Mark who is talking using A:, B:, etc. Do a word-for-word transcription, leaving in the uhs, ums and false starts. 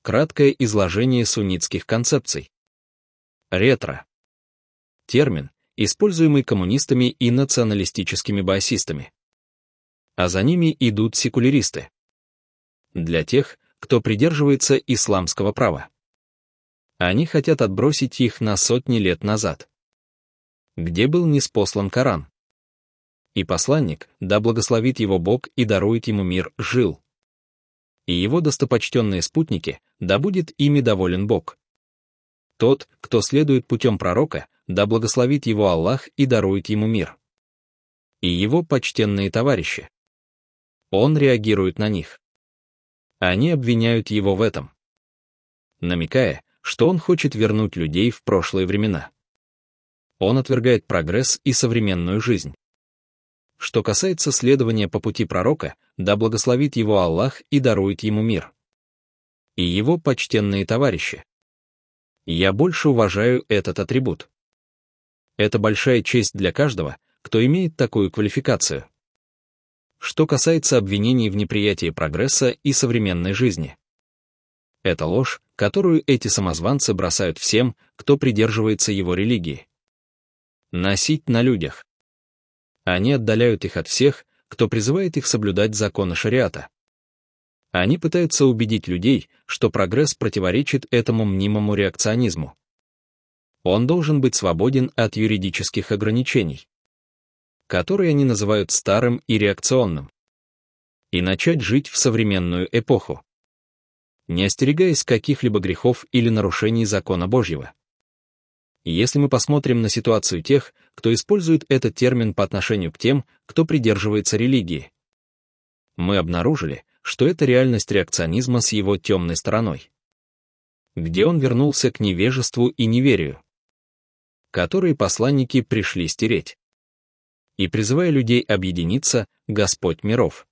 A: Краткое изложение суннитских концепций. Ретро. Термин, используемый коммунистами и националистическими баасистами. А за ними идут секуляристы. Для тех, кто придерживается исламского права. Они хотят отбросить их на сотни лет назад. Где был ниспослан Коран? И посланник, да благословит его Бог и дарует ему мир, жил. И его достопочтенные спутники, да будет ими доволен Бог. Тот, кто следует путем пророка, да благословит его Аллах и дарует ему мир. И его почтенные товарищи. Он реагирует на них. Они обвиняют его в этом, намекая, что он хочет вернуть людей в прошлые времена. Он отвергает прогресс и современную жизнь. Что касается следования по пути пророка, да благословит его Аллах и дарует ему мир. И его почтенные товарищи. Я больше уважаю этот атрибут. Это большая честь для каждого, кто имеет такую квалификацию. Что касается обвинений в неприятии прогресса и современной жизни. Это ложь, которую эти самозванцы бросают всем, кто придерживается его религии. Носить на людях. Они отдаляют их от всех, кто призывает их соблюдать законы шариата. Они пытаются убедить людей, что прогресс противоречит этому мнимому реакционизму. Он должен быть свободен от юридических ограничений, которые они называют старым и реакционным, и начать жить в современную эпоху, не остерегаясь каких-либо грехов или нарушений закона Божьего. Если мы посмотрим на ситуацию тех, кто использует этот термин по отношению к тем, кто придерживается религии, мы обнаружили, что это реальность реакционизма с его темной стороной, где он вернулся к невежеству и неверию, которые посланники пришли стереть. И призывая людей объединиться, Господь миров